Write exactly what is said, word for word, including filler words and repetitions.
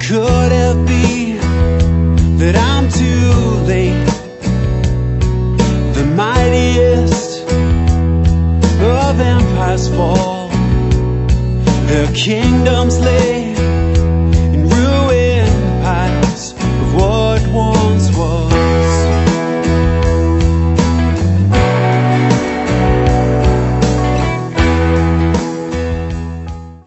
Could it be that I'm too late? The mightiest of empires fall, their kingdoms lay